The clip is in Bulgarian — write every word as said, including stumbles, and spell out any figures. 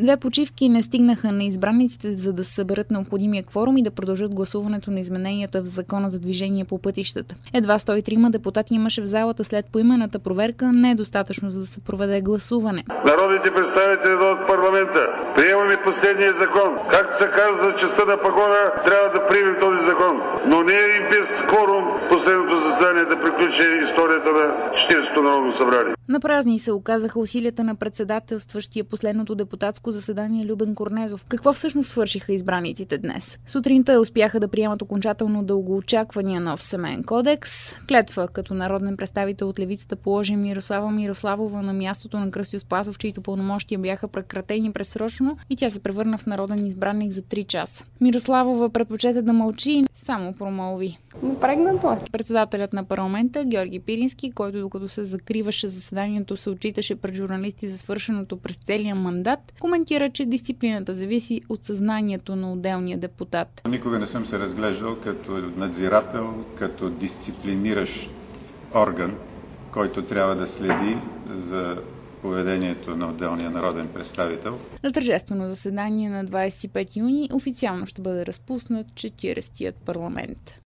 Две почивки не стигнаха на избраниците, за да съберат необходимия кворум и да продължат гласуването на измененията в Закона за движение по пътищата. Едва сто и трима депутати имаше в залата след поименната проверка, не е достатъчно за да се проведе гласуване. Народните представители от парламента приемаме последния закон. Както се казва за частта на пагона, трябва да приемем този закон. Но не и без кворум последното заседание да приключи историята на четиридесетото Народно събрание. На празни се оказаха усилията на председателстващия последното депутатско заседание Любен Корнезов. Какво всъщност свършиха избраниците днес? Сутринта успяха да приемат окончателно дългоочаквания нов семейен кодекс. Клетва като народен представител от левицата положи Мирослава Мирославова на мястото на Кръстю Спасов, чието пълномощия бяха прекратени предсрочно и тя се превърна в народен избраник за три часа. Мирославова предпочете да мълчи и само промълви. Напрегнато. Председателят на парламента Георги Пирински, който докато се закриваше заседанието се отчиташе пред журналисти за свършеното през целия мандат, коментира, че дисциплината зависи от съзнанието на отделния депутат. Никога не съм се разглеждал като надзирател, като дисциплиниращ орган, който трябва да следи за поведението на отделния народен представител. На тържествено заседание на двадесет и пети юни официално ще бъде разпуснат четиридесетият парламент.